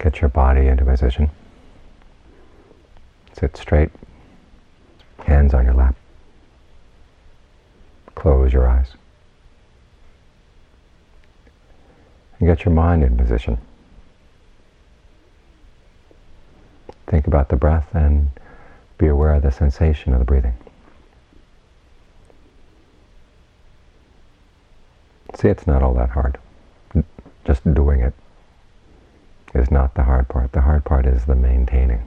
Get your body into position. Sit straight, hands on your lap. Close your eyes. And get your mind in position. Think about the breath and be aware of the sensation of the breathing. See, it's not all that hard. Just doing it is not the hard part. The hard part is the maintaining.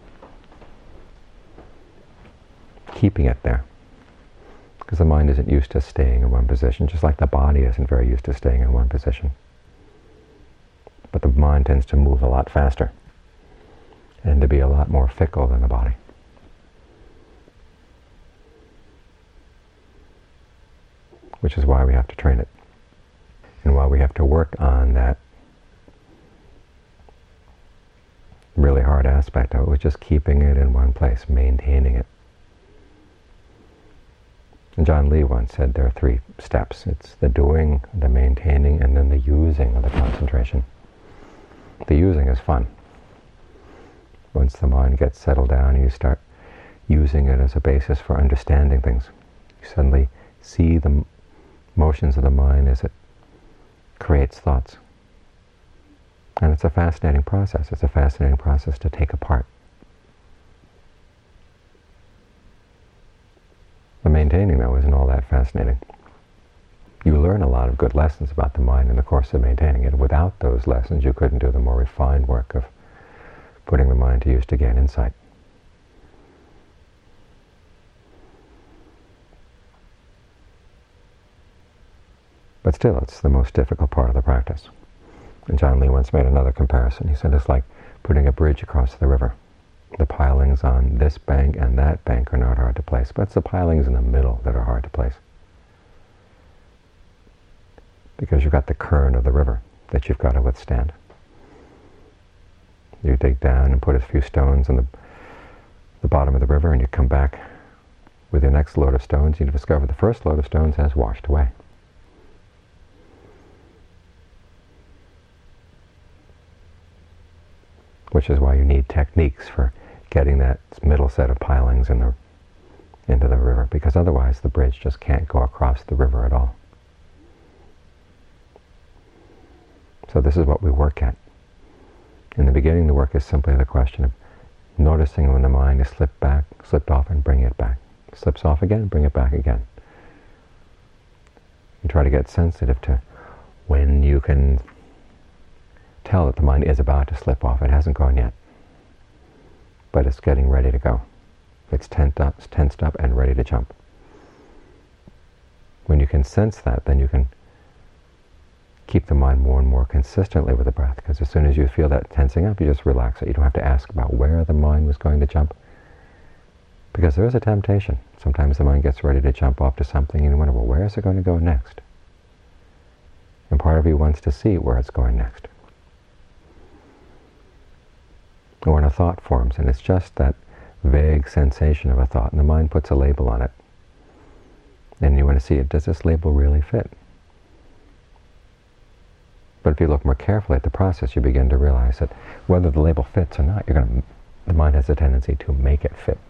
Keeping it there. Because the mind isn't used to staying in one position, just like the body isn't very used to staying in one position. But the mind tends to move a lot faster and to be a lot more fickle than the body. Which is why we have to train it. And why we have to work on that really hard aspect of it, which is keeping it in one place, maintaining it. And John Lee once said there are 3 steps. It's the doing, the maintaining, and then the using of the concentration. The using is fun. Once the mind gets settled down and you start using it as a basis for understanding things, you suddenly see the motions of the mind as it creates thoughts. And it's a fascinating process. It's a fascinating process to take apart. The maintaining, though, isn't all that fascinating. You learn a lot of good lessons about the mind in the course of maintaining it. Without those lessons, you couldn't do the more refined work of putting the mind to use to gain insight. But still, it's the most difficult part of the practice. And John Lee once made another comparison. He said it's like putting a bridge across the river. The pilings on this bank and that bank are not hard to place, but it's the pilings in the middle that are hard to place. Because you've got the current of the river that you've got to withstand. You dig down and put a few stones on the bottom of the river, and you come back with your next load of stones, you discover the first load of stones has washed away. Which is why you need techniques for getting that middle set of pilings into the river, because otherwise the bridge just can't go across the river at all. So this is what we work at. In the beginning, the work is simply the question of noticing when the mind is slipped off, and bring it back. Slips off again, bring it back again. You try to get sensitive to when you can tell that the mind is about to slip off. It hasn't gone yet, but it's getting ready to go. It's tensed up and ready to jump. When you can sense that, then you can keep the mind more and more consistently with the breath, because as soon as you feel that tensing up, you just relax it. You don't have to ask about where the mind was going to jump, because there is a temptation. Sometimes the mind gets ready to jump off to something and you wonder, well, where is it going to go next? And part of you wants to see where it's going next. Or when a thought forms, and it's just that vague sensation of a thought, and the mind puts a label on it. And you want to see it, does this label really fit? But if you look more carefully at the process, you begin to realize that whether the label fits or not, the mind has a tendency to make it fit.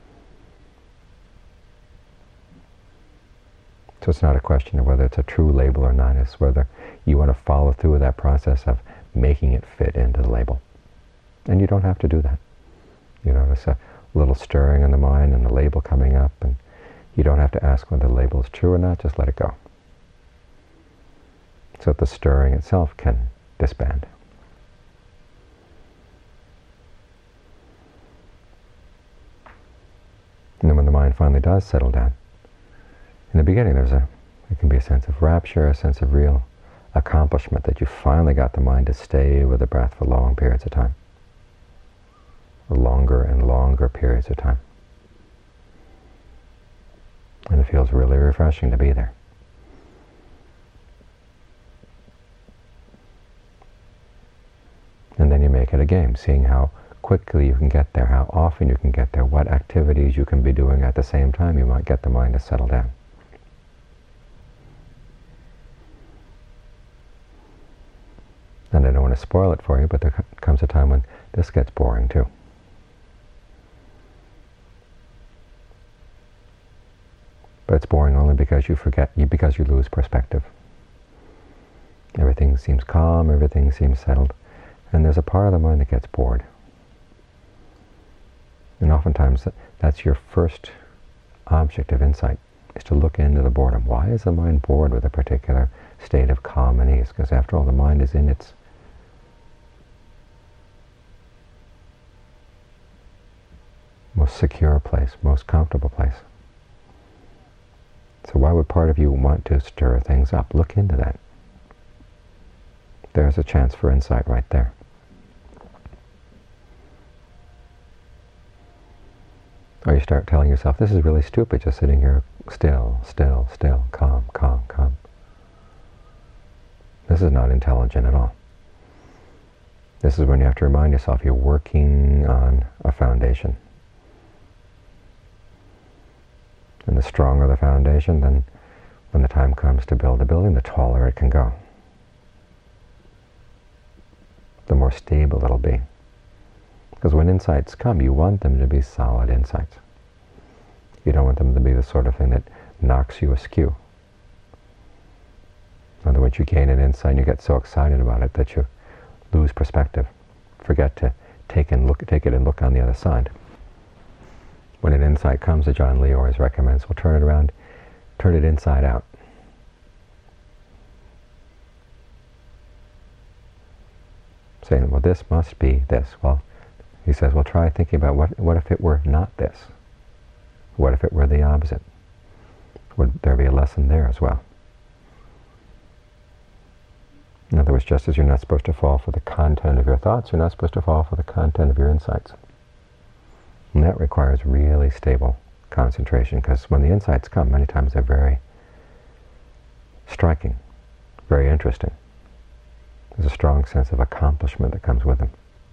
So it's not a question of whether it's a true label or not, it's whether you want to follow through with that process of making it fit into the label. And you don't have to do that. You notice a little stirring in the mind and the label coming up, and you don't have to ask whether the label is true or not, just let it go. So that the stirring itself can disband. And then when the mind finally does settle down, in the beginning there can be a sense of rapture, a sense of real accomplishment that you finally got the mind to stay with the breath for long periods of time. Longer and longer periods of time. And it feels really refreshing to be there. And then you make it a game, seeing how quickly you can get there, how often you can get there, what activities you can be doing at the same time you might get the mind to settle down. And I don't want to spoil it for you, but there comes a time when this gets boring too. But it's boring only because you forget, because you lose perspective. Everything seems calm, everything seems settled, and there's a part of the mind that gets bored. And oftentimes that's your first object of insight, is to look into the boredom. Why is the mind bored with a particular state of calm and ease? Because after all, the mind is in its most secure place, most comfortable place. So why would part of you want to stir things up? Look into that. There's a chance for insight right there. Or you start telling yourself, this is really stupid, just sitting here still, still, still, calm, calm, calm. This is not intelligent at all. This is when you have to remind yourself you're working on a foundation. And the stronger the foundation, then when the time comes to build a building, the taller it can go. The more stable it'll be. Because when insights come, you want them to be solid insights. You don't want them to be the sort of thing that knocks you askew. In other words, you gain an insight and you get so excited about it that you lose perspective. Forget to take it and look on the other side. When an insight comes, as John Lee always recommends, we'll turn it around, turn it inside out. Saying, well, this must be this. Well, he says, well, try thinking about what if it were not this? What if it were the opposite? Would there be a lesson there as well? In other words, just as you're not supposed to fall for the content of your thoughts, you're not supposed to fall for the content of your insights. And that requires really stable concentration, because when the insights come, many times they're very striking, very interesting. There's a strong sense of accomplishment that comes with them.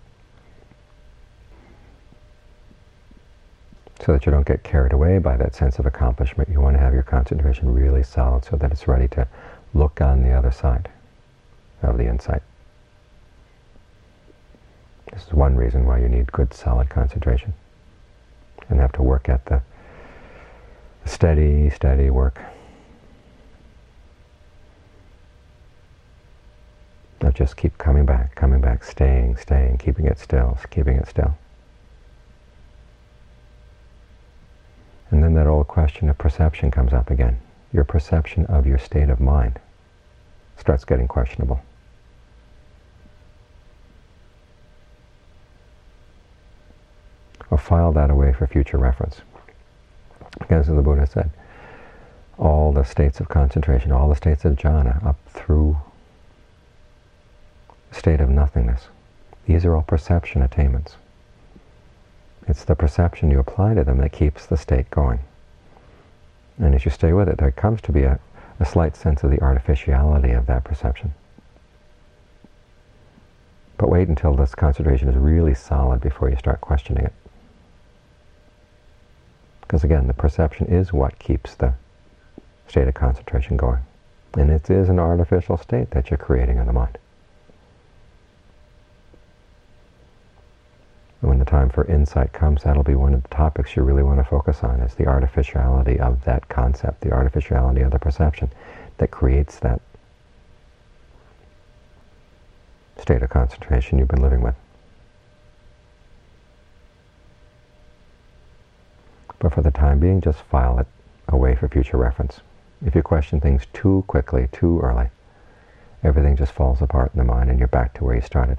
So that you don't get carried away by that sense of accomplishment, you want to have your concentration really solid so that it's ready to look on the other side of the insight. This is one reason why you need good, solid concentration. And have to work at the steady, steady work. Of just keep coming back, staying, keeping it still, keeping it still. And then that old question of perception comes up again. Your perception of your state of mind starts getting questionable. Or file that away for future reference. As the Buddha said, all the states of concentration, all the states of jhana, up through state of nothingness. These are all perception attainments. It's the perception you apply to them that keeps the state going. And as you stay with it, there comes to be a slight sense of the artificiality of that perception. But wait until this concentration is really solid before you start questioning it. Because again, the perception is what keeps the state of concentration going. And it is an artificial state that you're creating in the mind. When the time for insight comes, that'll be one of the topics you really want to focus on, is the artificiality of that concept, the artificiality of the perception that creates that state of concentration you've been living with. But for the time being, just file it away for future reference. If you question things too quickly, too early, everything just falls apart in the mind and you're back to where you started.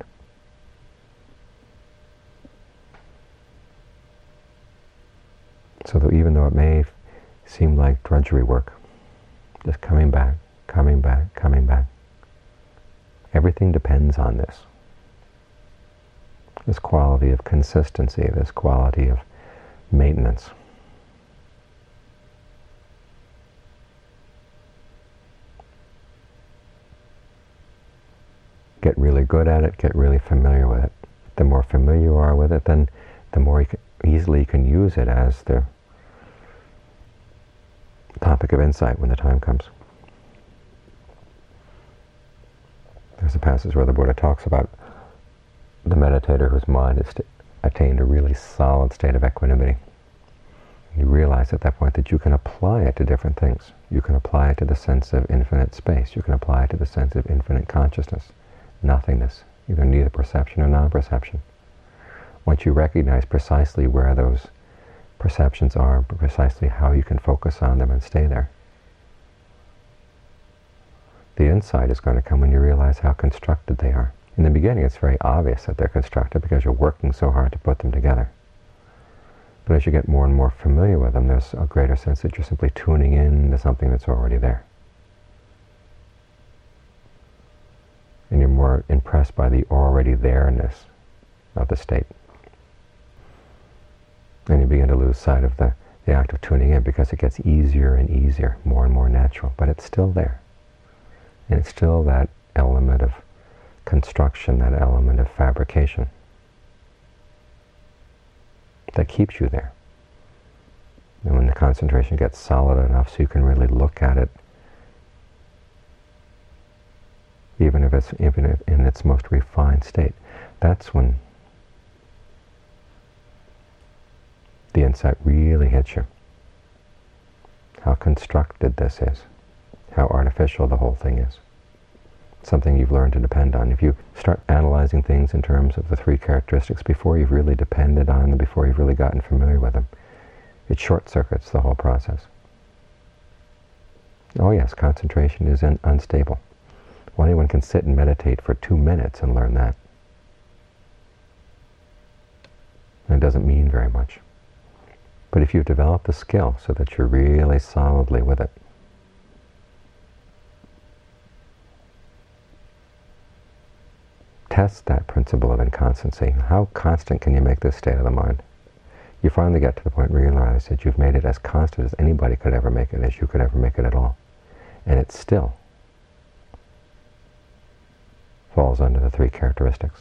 So that even though it may seem like drudgery work, just coming back, everything depends on this. This quality of consistency, this quality of maintenance. Get really good at it, get really familiar with it. The more familiar you are with it, then the more easily you can use it as the topic of insight when the time comes. There's a passage where the Buddha talks about the meditator whose mind has attained a really solid state of equanimity. You realize at that point that you can apply it to different things. You can apply it to the sense of infinite space. You can apply it to the sense of infinite consciousness, nothingness, either neither perception or non-perception. Once you recognize precisely where those perceptions are, precisely how you can focus on them and stay there, the insight is going to come when you realize how constructed they are. In the beginning, it's very obvious that they're constructed because you're working so hard to put them together. But as you get more and more familiar with them, there's a greater sense that you're simply tuning in to something that's already there. And you're more impressed by the already there-ness of the state. And you begin to lose sight of the act of tuning in because it gets easier and easier, more and more natural. But it's still there. And it's still that element of construction, that element of fabrication that keeps you there. And when the concentration gets solid enough so you can really look at it, even if in its most refined state, that's when the insight really hits you. How constructed this is. How artificial the whole thing is. Something you've learned to depend on. If you start analyzing things in terms of the three characteristics before you've really depended on them, before you've really gotten familiar with them, it short-circuits the whole process. Oh yes, concentration is unstable. Well, anyone can sit and meditate for 2 minutes and learn that. And it doesn't mean very much. But if you develop the skill so that you're really solidly with it, test that principle of inconstancy. How constant can you make this state of the mind? You finally get to the point where you realize that you've made it as constant as anybody could ever make it, as you could ever make it at all. And it still falls under the three characteristics.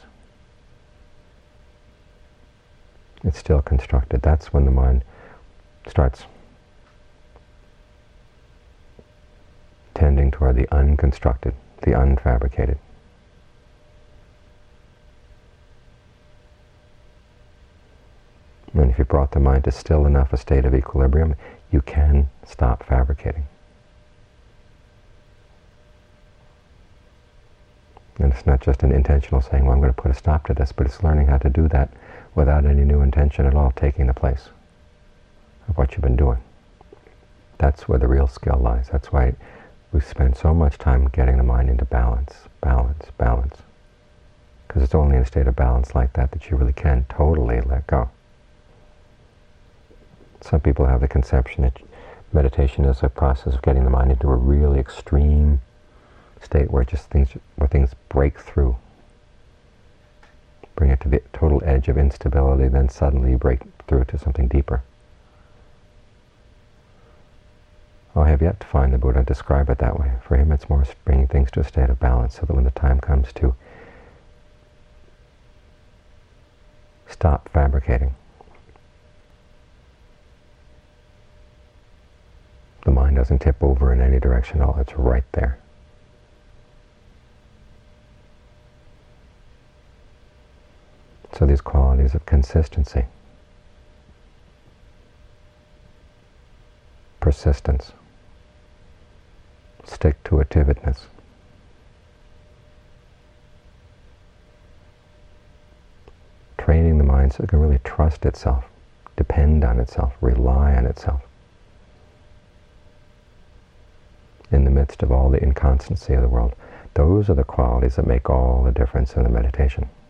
It's still constructed. That's when the mind starts tending toward the unconstructed, the unfabricated. And if you brought the mind to still enough a state of equilibrium, you can stop fabricating. And it's not just an intentional saying, well, I'm going to put a stop to this, but it's learning how to do that without any new intention at all taking the place of what you've been doing. That's where the real skill lies. That's why we spend so much time getting the mind into balance, balance, balance. Because it's only in a state of balance like that that you really can totally let go. Some people have the conception that meditation is a process of getting the mind into a really extreme state where things break through. Bring it to the total edge of instability, then suddenly you break through to something deeper. I have yet to find the Buddha describe it that way. For him it's more bringing things to a state of balance so that when the time comes to stop fabricating, the mind doesn't tip over in any direction at all. It's right there. So these qualities of consistency, persistence, stick-to-itiveness, training the mind so it can really trust itself, depend on itself, rely on itself, in the midst of all the inconstancy of the world. Those are the qualities that make all the difference in the meditation.